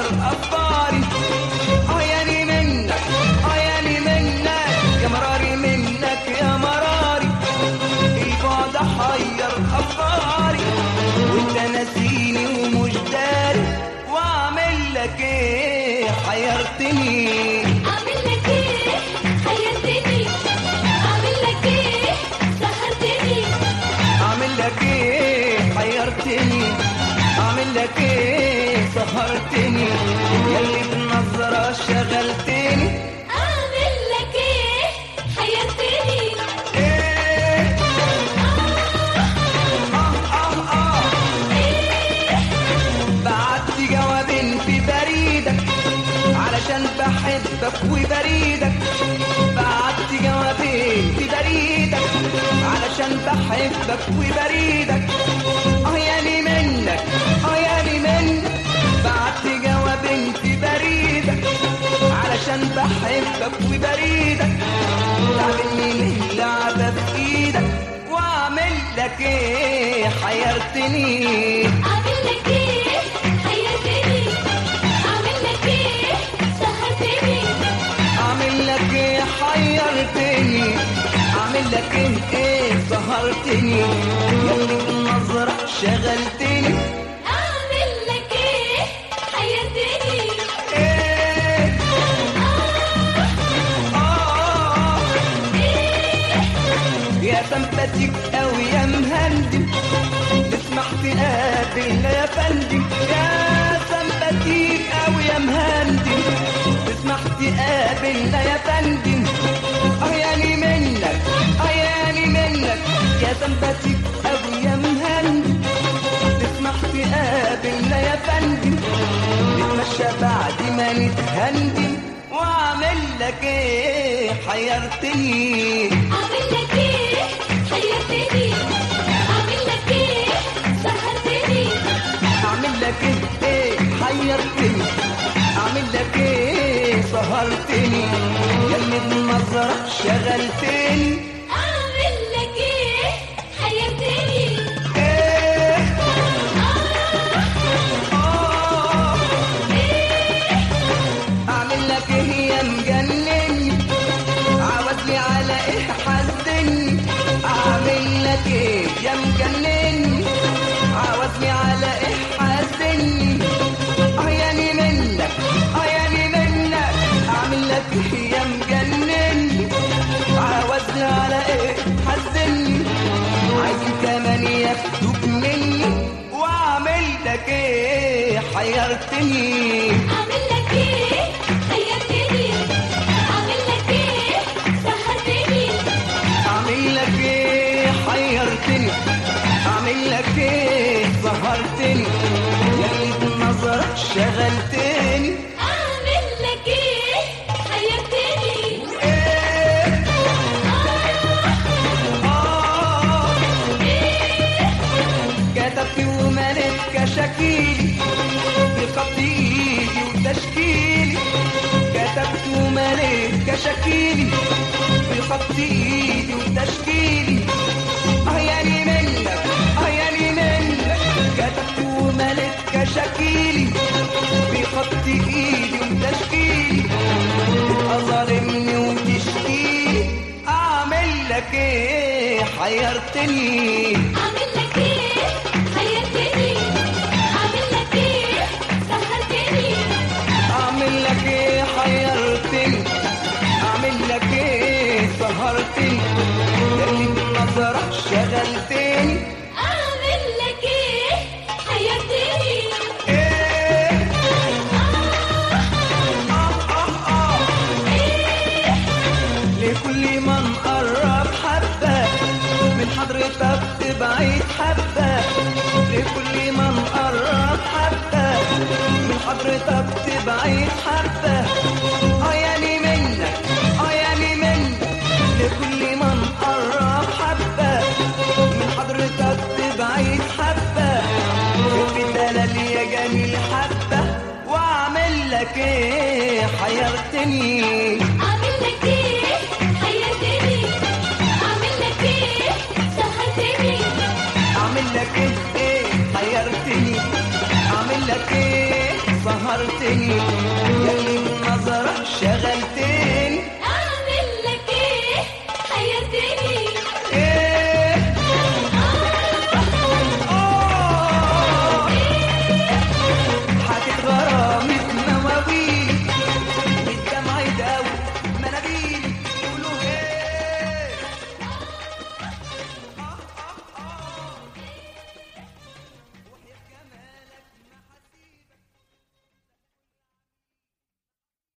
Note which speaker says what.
Speaker 1: حير افكاري. عياني منك عياني منك يا مراري منك يا مراري. البعد حير افكاري وانت ناسيني ومش داري. واعمل لك ايه حيرتني.
Speaker 2: اعمل لك ايه حيرتني. اعمل لك ايه سهرتني.
Speaker 1: اعمل لك ايه حيرتني. اعمل لك ايه سهرتني. ياللي بالنظرة شغلتني.
Speaker 2: اعمل لك ايه حيرتني.
Speaker 1: ايه بعت جوابين في بريدك علشان بحبك وبريدك. بعت جوابين في بريدك علشان بحبك وبريدك. عياني منك عياني منك. بعت جوابين في بريدك علشان بحبك وبريدك. تعملني ليه لعبة في ايدك. واعمل لك ايه حيرتني.
Speaker 2: اعمل لك ايه حيرتني. اعمل لك ايه سهرتني.
Speaker 1: اعمل لك ايه حيرتني. اعمل لك ايه سهرتني. ياللي بالنظرة شغلتني.
Speaker 2: اعمل لك ايه حيرتني.
Speaker 1: ايه يا سمباتيك اوي يا مهندم. تسمح تقابلنا يا فندم. يا سمباتيك اوي يا مهندم. تسمح تقابلنا يا فندم. عياني منك عياني منك يا سمباتيك اوي يا مهندم. تسمح تقابلنا يا فندم. نتمشى بعد ما نتهندم. واعمل لك ايه حيرتني.
Speaker 2: اعمل لك ايه حيرتني. اعمل لك ايه سهرتني.
Speaker 1: اعمل لك ايه حيرتني. اعمل لك ايه سهرتني. ياللي بالنظرة شغلتني.
Speaker 2: اعمل لك ايه حيرتني.
Speaker 1: ايه اعمل لك ايه يا مجنني. عاوزني على ايه حزني. اعمل لك ايه يا مجنني. عاوزني على ايه حزني. عياني منك عياني منك. اعمل لك ايه يا مجنني. عاوزني على ايه حزني. عايزين كمان ياخدوك مني. واعمل لك ايه حيرتني.
Speaker 2: اعمل لك ايه حيرتني. اعمل لك ايه سهرتني.
Speaker 1: اعمل لك ايه حيرتني. اعمل لك ايه سهرتني. ياللي بالنظرة شغلتني.
Speaker 2: اعمل لك ايه حيرتني.
Speaker 1: ايه كتبت ومليت كشكيلي بخط ايدي وتشكيلي. كتبت ومليت كشكيلي بخط ايدي وتشكيلي. عياني منك عياني منك. كتبت ومليت كشكيلي بخط ايدي وتشكيلي. تبقى ظالمني وتشكيلي. اعمل لك ايه حيرتني.
Speaker 2: اعمل لك ايه حيرتني. اعمل لك ايه سهرتني.
Speaker 1: اعمل لك ايه حيرتني. اعمل لك ايه سهرتني. ياللي بالنظرة شغلتني.
Speaker 2: اعمل لك ايه حيرتني.
Speaker 1: ايه لكل ما نقرب حبة من حضرتك تبعد حبة. لكل ما نقرب حبة من حضرتك تبعد حبة. عياني منك عياني منك. لكل ما نقرب حبة من حضرتك تبعد حبة. في دلال يا جميل حبة. واعمل لك ايه حيرتني.
Speaker 2: اعمل لك ايه حيرتني. اعمل لك ايه سهرتني.
Speaker 1: اعمل لك ايه حيرتني. اعمل لك ايه سهرتني. نورتني يا اللي النظرة شغلتني